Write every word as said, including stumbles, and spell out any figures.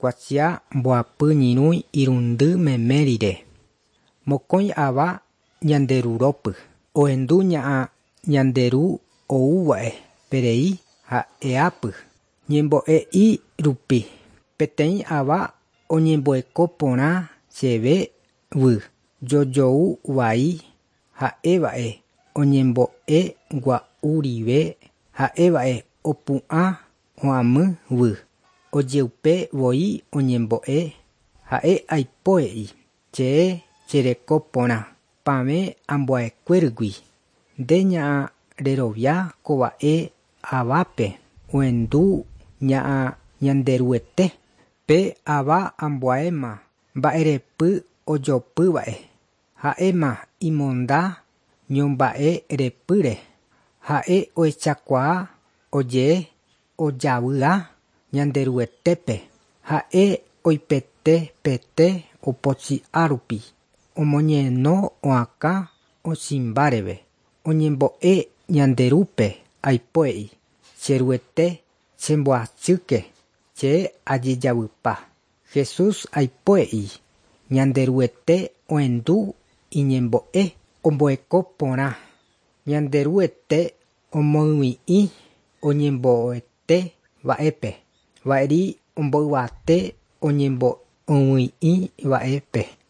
kuatia mboapy ñirũi irundy memérire. Mokõi ava ñanderurópy. Ohendu ña'a ñanderu oúva'e perei ha eápy. Ñembo'e'i rupi. Peteĩ ava oñembo'eko porã chéve vy. Jojou vai ha'éva'e oñembo'e gua'u rive ha'éva'e opu'ã ho'amy vy. Ojeupe voi oñembo'e ha'e aipo'e'i che chereko porã pãme ambua'ekuérigui. Nde ña'a rerovia kova'e avápe ohendu ña'a ñanderuete. Pe ava ambuáema mba'erepy ojopýva'e. Ha'éma imonda ñomba'erepýre. Ha'e oechakuaa oje ojavy'a ñanderuetépe. Ha'e oipete pete opochi'árupi. Omoñeno oakã ochimbáreve. Oñembo'e ñanderúpe aipo'e'i. Cheruete chemboachýke che ajejavypa. Jesús aipo'e'i. Ñanderuete ohendu iñembo'e ombo'eko porã. Ñanderuete omoyvĩ'i oñembo'ete va'épe. Va'eri omboyvate oñembo'yvĩ'i va'épe.